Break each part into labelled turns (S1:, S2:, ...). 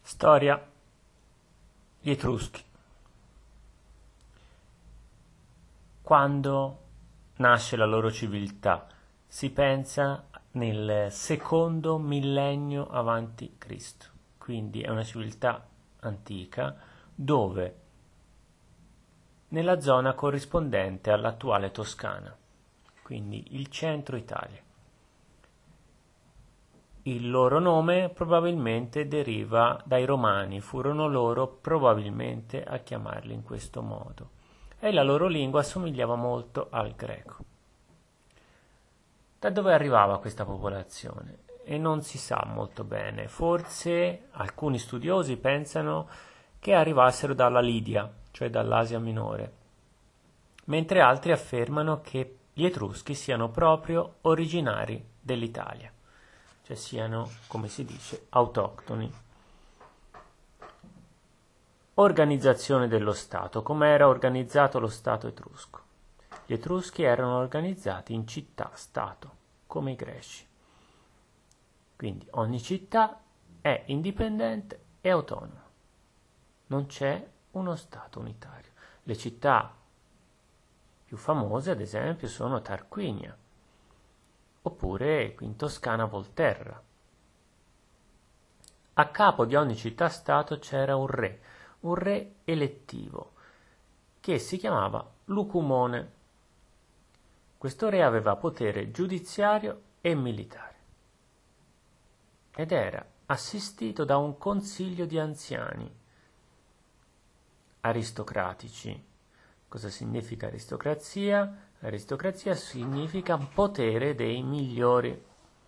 S1: Storia. Gli Etruschi. Quando nasce la loro civiltà? Si pensa nel secondo millennio avanti Cristo, quindi è una civiltà antica dove nella zona corrispondente all'attuale Toscana, quindi il centro Italia. Il loro nome probabilmente deriva dai Romani, furono loro probabilmente a chiamarli in questo modo, e la loro lingua assomigliava molto al greco. Da dove arrivava questa popolazione? E non si sa molto bene, forse alcuni studiosi pensano che arrivassero dalla Lidia, cioè dall'Asia Minore, mentre altri affermano che gli Etruschi siano proprio originari dell'Italia, cioè siano, come si dice, autoctoni. Organizzazione dello Stato. Come era organizzato lo Stato etrusco? Gli Etruschi erano organizzati in città-stato, come i Greci. Quindi ogni città è indipendente e autonoma. Non c'è uno Stato unitario. Le città più famose, ad esempio, sono Tarquinia, oppure qui in Toscana Volterra. A capo di ogni città-stato c'era un re elettivo, che si chiamava Lucumone. Questo re aveva potere giudiziario e militare ed era assistito da un consiglio di anziani aristocratici. Cosa significa aristocrazia? Aristocrazia significa potere dei migliori.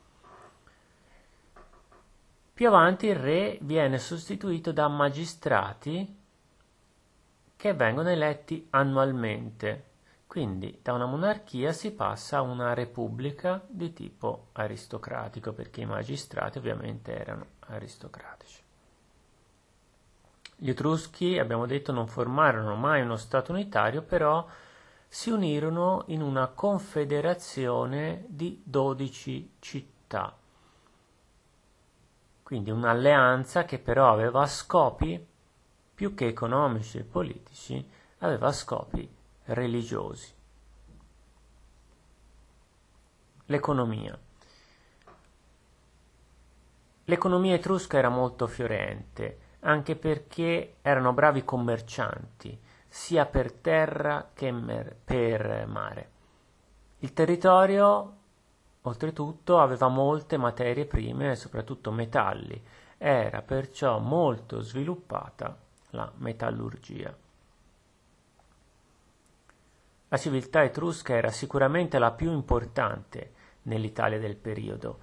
S1: Più avanti il re viene sostituito da magistrati che vengono eletti annualmente. Quindi da una monarchia si passa a una repubblica di tipo aristocratico, perché i magistrati ovviamente erano aristocratici. Gli Etruschi, abbiamo detto, non formarono mai uno Stato unitario, però si unirono in una confederazione di 12 città. Quindi un'alleanza che però aveva scopi, più che economici e politici, aveva scopi religiosi. L'economia. L'economia etrusca era molto fiorente, anche perché erano bravi commercianti, sia per terra che per mare. Il territorio, oltretutto, aveva molte materie prime e soprattutto metalli. Era perciò molto sviluppata la metallurgia. La civiltà etrusca era sicuramente la più importante nell'Italia del periodo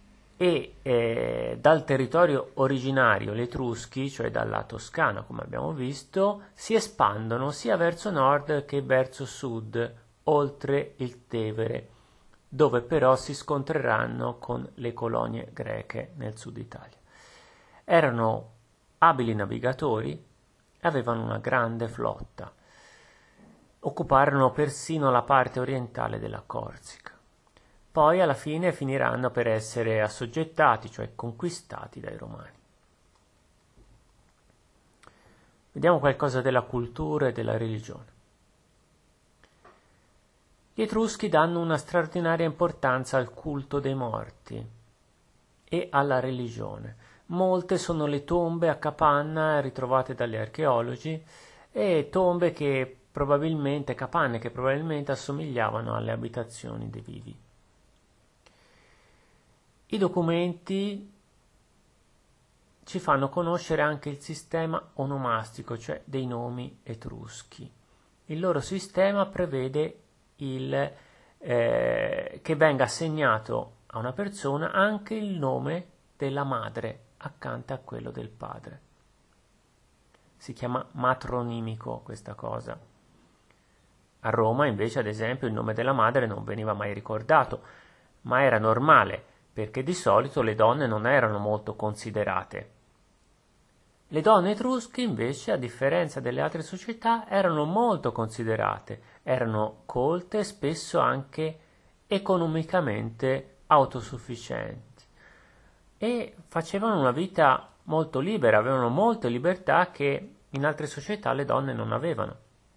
S1: e dal territorio originario gli Etruschi, cioè dalla Toscana come abbiamo visto, si espandono sia verso nord che verso sud, oltre il Tevere, dove però si scontreranno con le colonie greche nel sud Italia. Erano abili navigatori e avevano una grande flotta. Occuparono persino la parte orientale della Corsica. Poi alla fine finiranno per essere assoggettati, cioè conquistati dai Romani. Vediamo qualcosa della cultura e della religione. Gli Etruschi danno una straordinaria importanza al culto dei morti e alla religione. Molte sono le tombe a capanna ritrovate dagli archeologi e tombe capanne che probabilmente assomigliavano alle abitazioni dei vivi. I documenti ci fanno conoscere anche il sistema onomastico, cioè dei nomi etruschi. Il loro sistema prevede che venga assegnato a una persona anche il nome della madre accanto a quello del padre. Si chiama matronimico questa cosa. A Roma invece, ad esempio, il nome della madre non veniva mai ricordato, ma era normale, perché di solito le donne non erano molto considerate. Le donne etrusche invece, a differenza delle altre società, erano molto considerate, erano colte e spesso anche economicamente autosufficienti e facevano una vita molto libera, avevano molte libertà che in altre società le donne non avevano.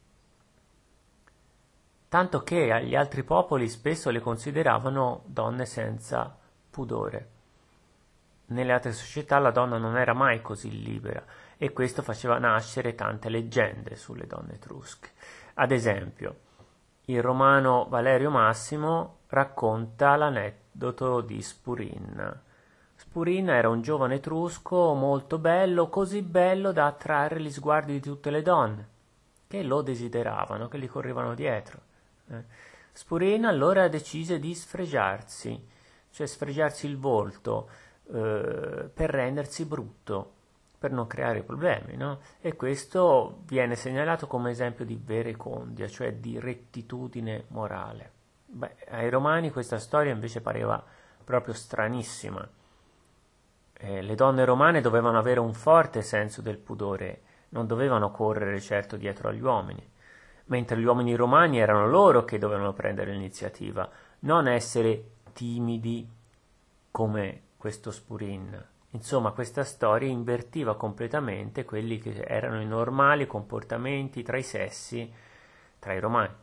S1: Tanto che gli altri popoli spesso le consideravano donne senza pudore. Nelle altre società la donna non era mai così libera e questo faceva nascere tante leggende sulle donne etrusche. Ad esempio, il romano Valerio Massimo racconta l'aneddoto di Spurin. Spurin era un giovane etrusco molto bello, così bello da attrarre gli sguardi di tutte le donne, che lo desideravano, che gli correvano dietro. Spurin allora decise di sfregiarsi, cioè sfregiarsi il volto per rendersi brutto, per non creare problemi, no? E questo viene segnalato come esempio di verecondia, cioè di rettitudine morale. Beh, ai romani questa storia invece pareva proprio stranissima. Le donne romane dovevano avere un forte senso del pudore, non dovevano correre certo dietro agli uomini, mentre gli uomini romani erano loro che dovevano prendere l'iniziativa, non essere timidi come questo Spurin. Insomma, questa storia invertiva completamente quelli che erano i normali comportamenti tra i sessi, tra i romani.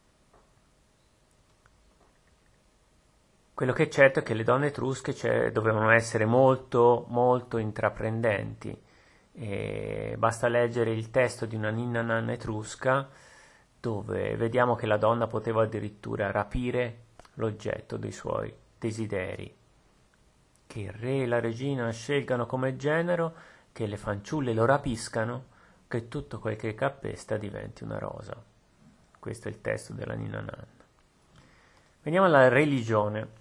S1: Quello che è certo è che le donne etrusche dovevano essere molto, molto intraprendenti. E basta leggere il testo di una ninna nanna etrusca, dove vediamo che la donna poteva addirittura rapire l'oggetto dei suoi desideri. Che il re e la regina scelgano come genero, che le fanciulle lo rapiscano, che tutto quel che calpesta diventi una rosa. Questo è il testo della ninna nanna. Veniamo alla religione.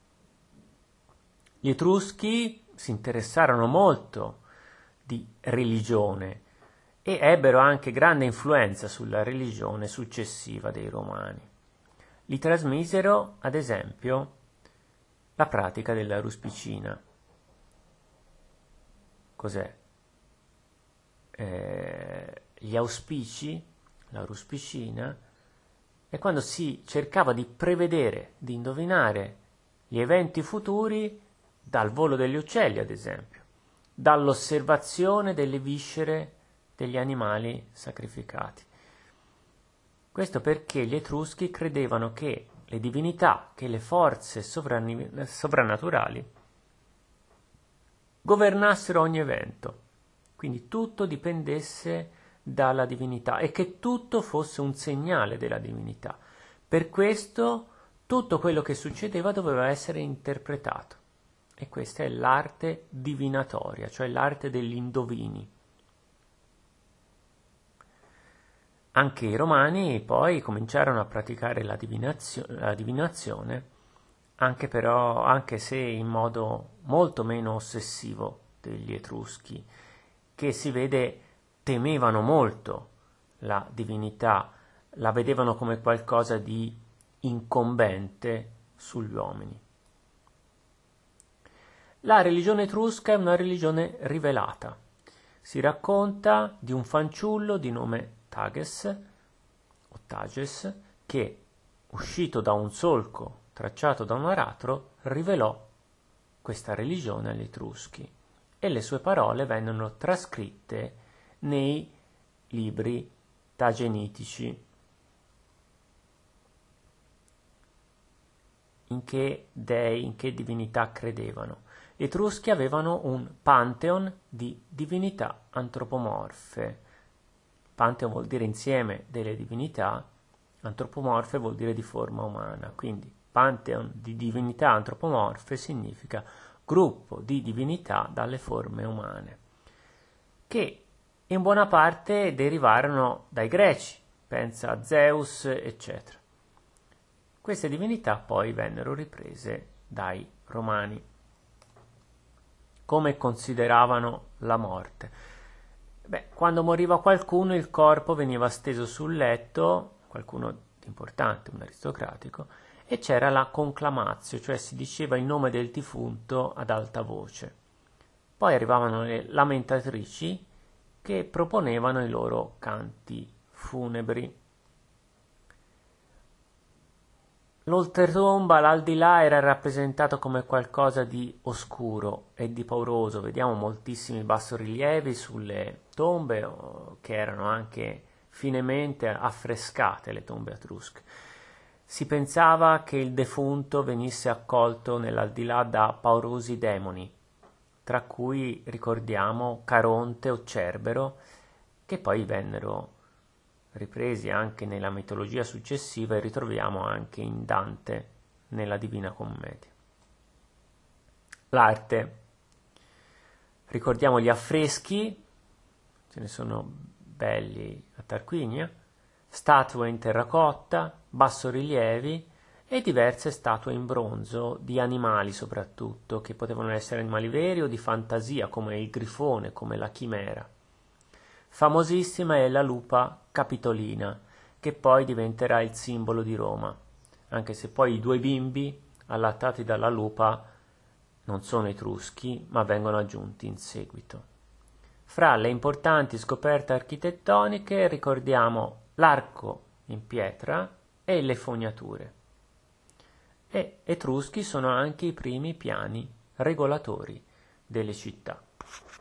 S1: Gli Etruschi si interessarono molto di religione e ebbero anche grande influenza sulla religione successiva dei Romani. Li trasmisero, ad esempio, la pratica della ruspicina. Cos'è? Gli auspici, la ruspicina, è quando si cercava di prevedere, di indovinare gli eventi futuri dal volo degli uccelli, ad esempio, dall'osservazione delle viscere degli animali sacrificati. Questo perché gli Etruschi credevano che le divinità, che le forze sovrannaturali governassero ogni evento, quindi tutto dipendesse dalla divinità e che tutto fosse un segnale della divinità. Per questo tutto quello che succedeva doveva essere interpretato. E questa è l'arte divinatoria, cioè l'arte degli indovini. Anche i romani poi cominciarono a praticare la divinazione, anche se in modo molto meno ossessivo degli Etruschi, che si vede temevano molto la divinità, la vedevano come qualcosa di incombente sugli uomini. La religione etrusca è una religione rivelata. Si racconta di un fanciullo di nome Tages che, uscito da un solco tracciato da un aratro, rivelò questa religione agli Etruschi e le sue parole vennero trascritte nei libri tagenitici. In che dei, in che divinità credevano? Gli Etruschi avevano un pantheon di divinità antropomorfe. Pantheon vuol dire insieme delle divinità, antropomorfe vuol dire di forma umana. Quindi pantheon di divinità antropomorfe significa gruppo di divinità dalle forme umane, che in buona parte derivarono dai greci, pensa a Zeus, eccetera. Queste divinità poi vennero riprese dai romani. Come consideravano la morte? Quando moriva qualcuno il corpo veniva steso sul letto, qualcuno di importante, un aristocratico, e c'era la conclamatio, cioè si diceva il nome del defunto ad alta voce. Poi arrivavano le lamentatrici che proponevano i loro canti funebri. L'oltretomba, l'aldilà, era rappresentato come qualcosa di oscuro e di pauroso. Vediamo moltissimi bassorilievi sulle tombe, che erano anche finemente affrescate, le tombe etrusche. Si pensava che il defunto venisse accolto nell'aldilà da paurosi demoni, tra cui ricordiamo Caronte o Cerbero, che poi vennero ripresi anche nella mitologia successiva e ritroviamo anche in Dante nella Divina Commedia. L'arte. Ricordiamo gli affreschi, ce ne sono belli a Tarquinia, statue in terracotta, bassorilievi e diverse statue in bronzo di animali soprattutto, che potevano essere animali veri o di fantasia, come il grifone, come la chimera. Famosissima è la lupa capitolina, che poi diventerà il simbolo di Roma, anche se poi i due bimbi allattati dalla lupa non sono etruschi, ma vengono aggiunti in seguito. Fra le importanti scoperte architettoniche ricordiamo l'arco in pietra e le fognature. E etruschi sono anche i primi piani regolatori delle città.